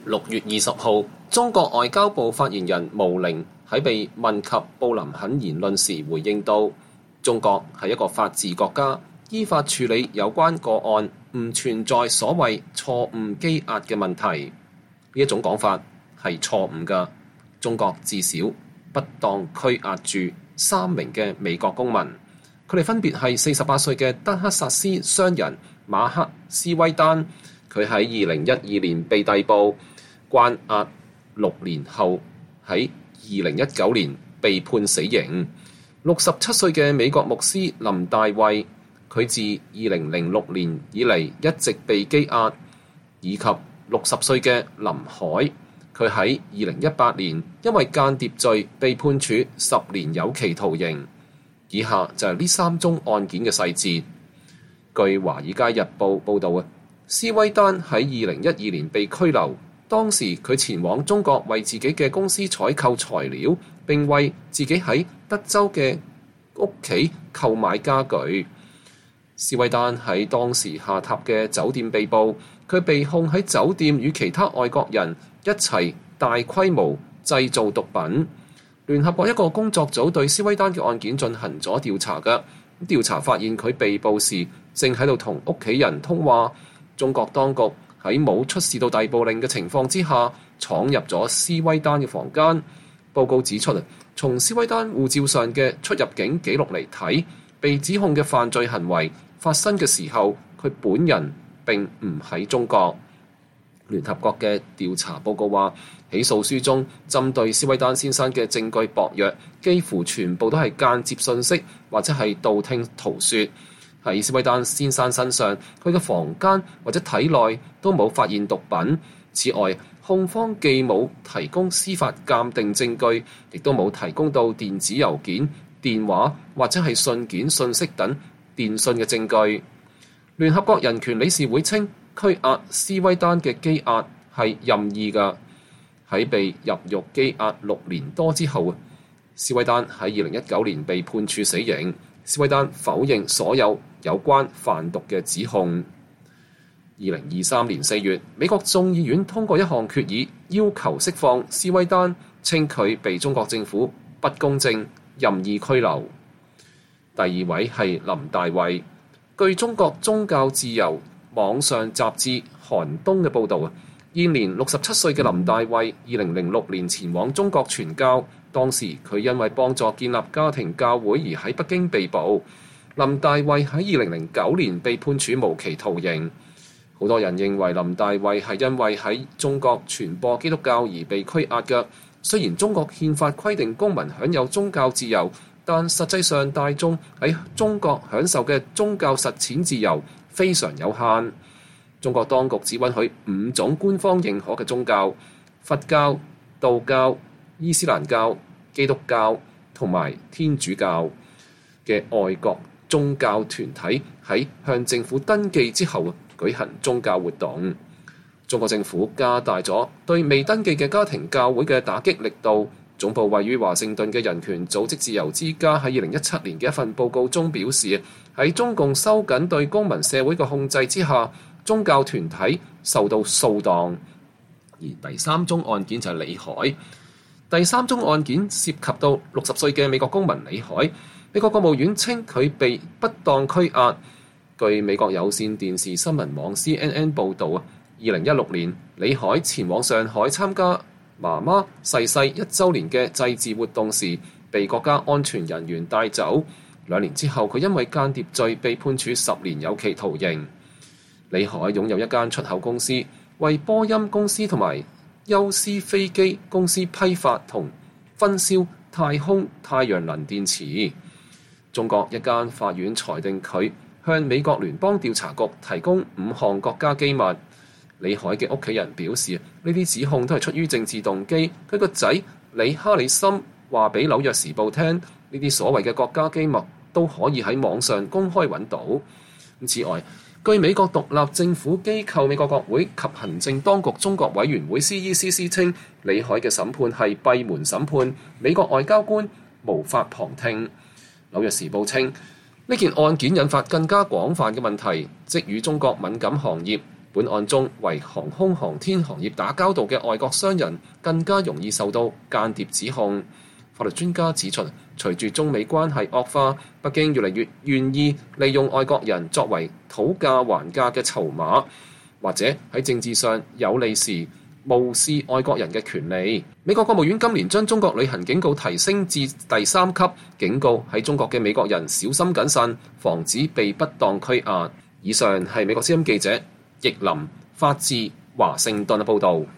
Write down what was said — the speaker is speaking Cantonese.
6月20號，中國外交部發言人毛寧喺被問及布林肯言論時回應到：中國係一個法治國家，依法處理有關個案，唔存在所謂錯誤羈押嘅問題。呢一種講法係錯誤㗎。中國至少不當拘押住3名嘅美國公民，佢哋分別係48歲嘅德克薩斯商人馬克斯威丹，佢喺2012年被逮捕，關押6年後喺2019年被判死刑。67歲嘅美國牧師林大衛，佢自2006年以嚟一直被羈押，以及60歲嘅林海，佢喺2018年因為間諜罪被判處10年有期徒刑。以下就係呢3宗案件嘅細節。據《華爾街日報》報導，斯威丹喺2012年被拘留，當時佢前往中國為自己嘅公司採購材料，並為自己喺德州嘅屋企購買家具。斯威丹喺當時下榻嘅酒店被捕，佢被控喺酒店與其他外國人一齊大規模製造毒品。聯合國一個工作組對斯威丹嘅案件進行咗調查嘅，調查發現佢被捕時正喺度同屋企人通話。中國當局喺冇出示到逮捕令嘅情況之下，闖入咗斯威丹嘅房間。報告指出，從斯威丹護照上嘅出入境記錄嚟睇，被指控嘅犯罪行為發生嘅時候，佢本人並唔喺中國。聯合國嘅調查報告話，起訴書中針對斯威丹先生嘅證據薄弱，幾乎全部都係間接信息或者係道聽途說。喺斯威丹先生身上，佢嘅房間或者體內都冇發現毒品。此外，控方既冇提供司法鑑定證據，亦都冇提供到電子郵件、電話或者係信件、信息等電訊嘅證據。聯合國人權理事會稱，拘押斯威丹嘅羈押係任意㗎。喺被入獄羈押6年多之後，斯威丹喺2019年被判處死刑。斯威丹否認所有關販毒嘅指控。2023年4月，美國眾議院通過一項決議，要求釋放斯威丹，稱佢被中國政府不公正任意拘留。第二位係林大衛。據中國宗教自由網上雜誌寒冬嘅報導，現年67歲嘅林大衛2006年前往中國傳教，當時佢因為幫助建立家庭教會而喺北京被捕。林大衛喺2009年被判處無期徒刑。好多人認為林大衛係因為喺中國傳播基督教而被拘押嘅。雖然中國憲法規定公民享有宗教自由，但實際上大眾喺中國享受嘅宗教實踐自由非常有限。中國當局只允許5種官方認可嘅宗教：佛教、道教、伊斯蘭教、基督教同埋天主教嘅外國宗教團體喺向政府登記之後舉行宗教活動。中國政府加大咗對未登記嘅家庭教會嘅打擊力度。總部位於華盛頓嘅人權組織自由之家喺2017年嘅一份報告中表示，喺中共收緊對公民社會嘅控制之下，宗教團體受到掃蕩。而第3宗案件就係李海。第3宗案件涉及到60歲嘅美國公民李海。美國國務院稱佢被不當拘押。據美國有線電視新聞網 CNN 報導，2016年李海前往上海參加媽媽逝世1週年嘅祭祀活動時，被國家安全人員帶走。2年之後，佢因為間諜罪被判處10年有期徒刑。李海擁有一間出口公司，為波音公司同埋休斯飛機公司批發同分銷太空太陽能電池。中國一間法院裁定佢向美國聯邦調查局提供5項國家機密。李海嘅屋企人表示，呢啲指控都係出於政治動機。佢個仔李哈里森話俾紐約時報聽，呢啲所謂嘅國家機密都可以喺網上公開揾到。此外，據美國獨立政府機構美國國會及行政當局中國委員會 CECC 稱，李海嘅審判係閉門審判，美國外交官無法旁聽。紐約時報稱，呢件案件引發更加廣泛嘅問題，即與中國敏感行業本案中為航空航天行業打交道嘅外國商人更加容易受到間諜指控。法律專家指出，隨住中美關係惡化，北京越嚟越願意利用外國人作為討價還價嘅籌碼，或者喺政治上有利時無視外國人嘅權利。美國國務院今年將中國旅行警告提升至第3級，警告喺中國嘅美國人小心謹慎，防止被不當拘押。以上係美國之音記者易林發自華盛頓嘅報導。